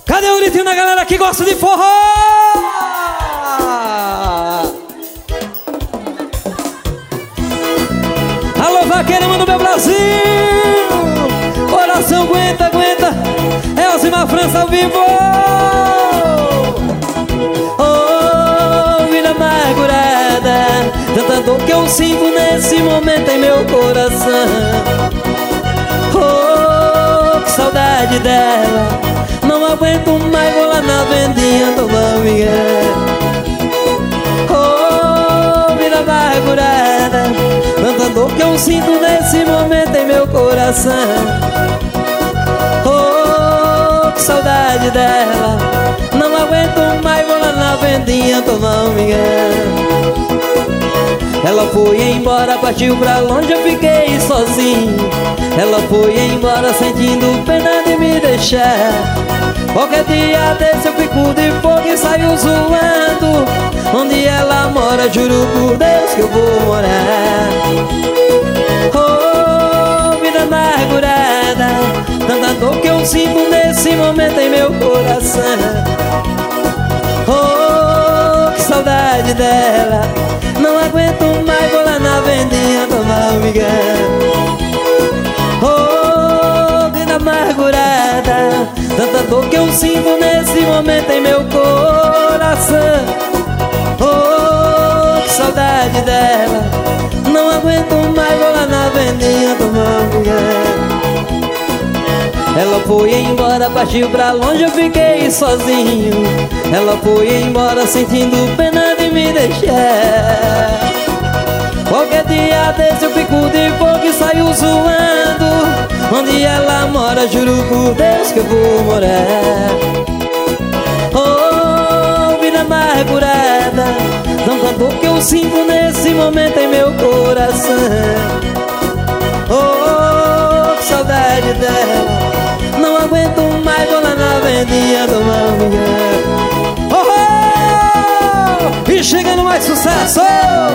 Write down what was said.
Cadê o gritinho da galera que gosta de forró? Alô, vaqueirão do meu Brasil! Coração aguenta, aguenta. Elzima França ao vivo. Oh, vida amargurada, tanta dor que eu sinto nesse momento em meu coração. Oh, que saudade dela, não aguento mais, vou lá na vendinha tomar um migué. Oh, vida amargurada, tanta dor que eu sinto nesse momento em meu coração. Oh, que saudade dela, não aguento mais, vou lá na vendinha tomar um migué. Ela foi embora, partiu pra longe, eu fiquei sozinho. Ela foi embora sentindo pena de me deixar. Qualquer dia desse eu fico de fogo e saio zoando. Onde ela mora, juro por Deus que eu vou morar. Oh, vida amargurada, tanta dor que eu sinto nesse momento em meu coração. Oh, que saudade dela, não aguento mais, vou lá na vendinha tomar um migué. Oh, vida amargurada, tanta dor que eu sinto nesse momento em meu coração. Oh, que saudade dela, não aguento mais, vou lá na vendinha tomar um migué. Ela foi embora, partiu pra longe, eu fiquei sozinho. Ela foi embora sentindo pena de me deixar. Qualquer dia desse eu fico de fogo e saio zoando. Onde ela mora, juro por Deus que eu vou morar. Oh, vida amargurada, tanta dor que eu sinto nesse momento em meu coração.